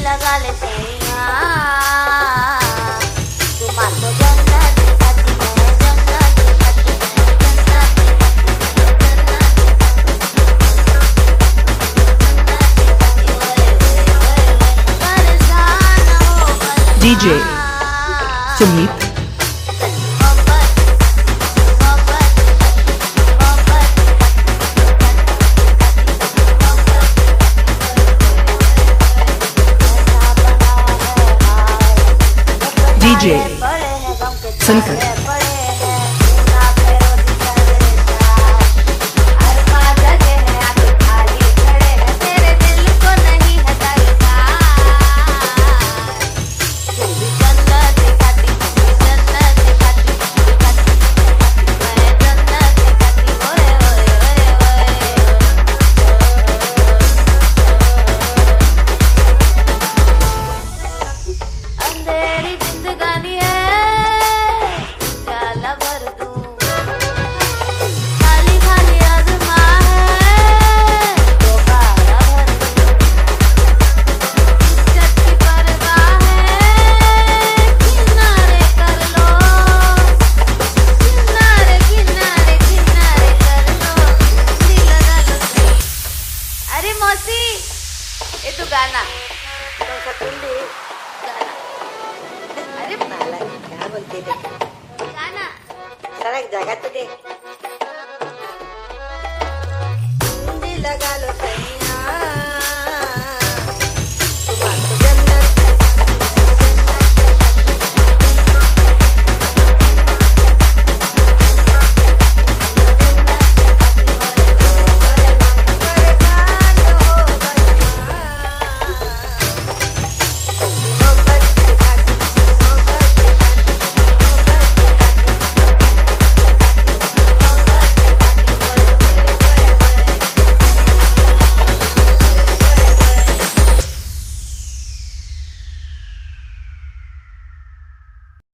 लगा ले सैया तुम्हार तो जन्नत दिखाती है जन्नत दिखाती है DJ Sumeet DJ Sankar ये तो गाना कौन सा कुंडी गाना अरे नाला क्या बोलते थे गाना सारा एक जगह तो देख कुंडी लगा लो सही